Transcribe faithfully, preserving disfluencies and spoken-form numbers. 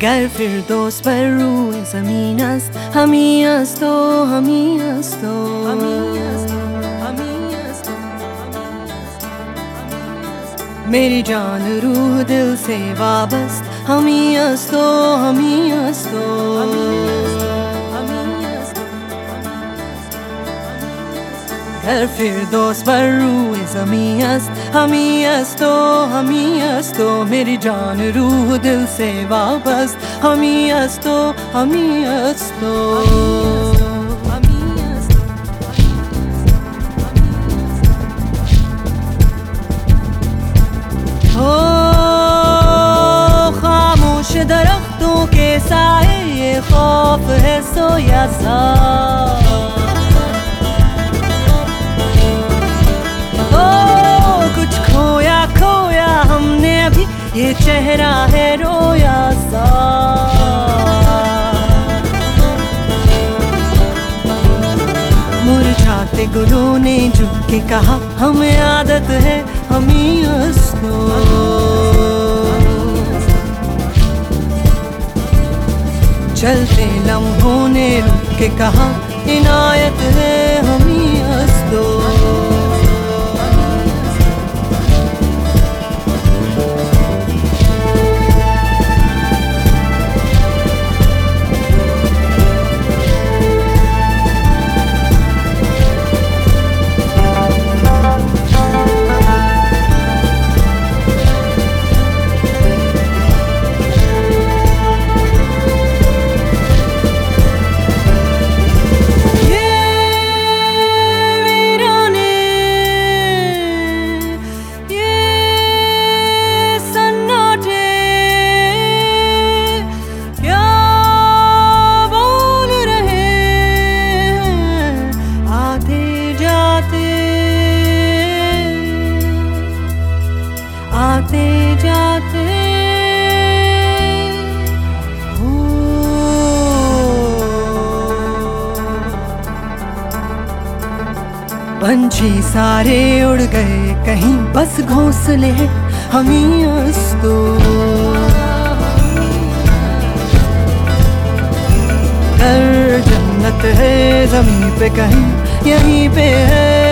گر فردوس بر روی زمین است، همین است و همین است و همین است و همین است و मेरी जान रूह दिल से वाबस्त हमी अस्तो हमी अस्तो घर फिरदौस पर रूह ज़मीं अस्त हमी अस्तो हमी अस्तो मेरी जान रूह दिल से वाबस्त हमी अस्तो हमी अस्तो दरख्तों के साए ये खौफ है सोया सा ओ कुछ खोया खोया हमने अभी ये चेहरा है रोया सा मुरझाते गुलों ने झुक के कहा हमें आदत है हमी अस्तो चलते लम्हों ने रुक के कहा इनायत है हमी अस्तो आते जाते हो पंछी सारे उड़ गए कहीं बस घोंसले हमी अस्तो घर जन्नत है ज़मीं पे कहीं यहीं पे है